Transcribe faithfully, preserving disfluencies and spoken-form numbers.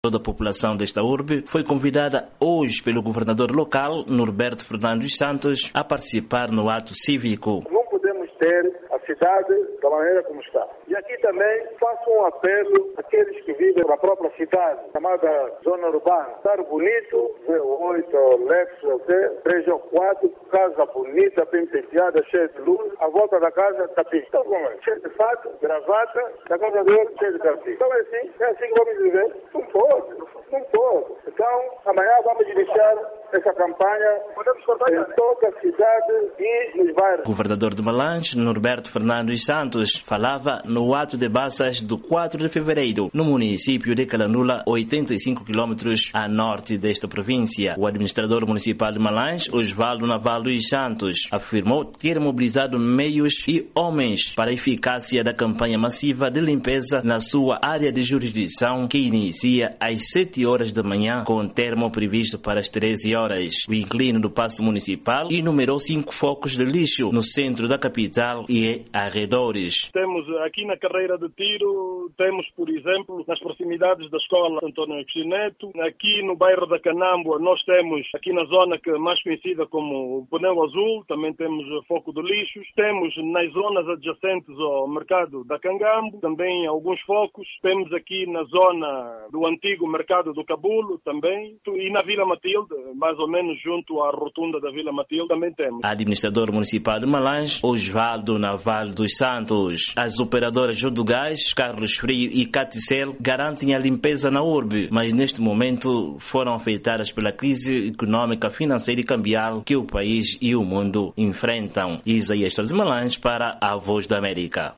Toda a população desta urbe foi convidada hoje pelo governador local, Norberto Fernando dos Santos, a participar no ato cívico. Não podemos ter a cidade da maneira como está. E aqui também faço um apelo àqueles que vivem na própria cidade, chamada zona urbana. Estar bonito, V oito, Lexus, três ou quatro, casa bonita, bem penteada, cheia de luz. A volta da casa, tapete. Então, como é? Cheio de fato, gravata, da casa dele, cheio de tapete. Então é assim, é assim que vamos viver. Não pode, não pode. Então, amanhã vamos iniciar essa campanha em toda a cidade e nos bairros. O governador de Malange, Norberto Fernando dos Santos, falava no ato de Bassas do quatro de fevereiro, no município de Calandula, oitenta e cinco quilômetros a norte desta província. O administrador municipal de Malange, Osvaldo Naval dos Santos, afirmou ter mobilizado meios e homens para a eficácia da campanha massiva de limpeza na sua área de jurisdição, que inicia às sete horas da manhã, com termo previsto para as treze horas. O inclino do Paço Municipal enumerou cinco focos de lixo no centro da capital e arredores. Temos aqui na carreira de tiro, temos, por exemplo, nas proximidades da escola Antônio Agostinho Neto, aqui no bairro da Canambua, nós temos, aqui na zona que é mais conhecida como o Pneu Azul, também temos foco de lixos. Temos nas zonas adjacentes ao mercado da Cangambo, também alguns focos. Temos aqui na zona do antigo mercado do Cabulo, também. E na Vila Matilde, mais ou menos junto à rotunda da Vila Matilde, também temos. Administrador municipal de Malange, Osvaldo Naval dos Santos. As operadoras Jodogás, Carlos Frio e Caticel garantem a limpeza na urbe, mas neste momento foram afetadas pela crise econômica, financeira e cambial que o país e o mundo enfrentam. Isaías de Malange para a Voz da América.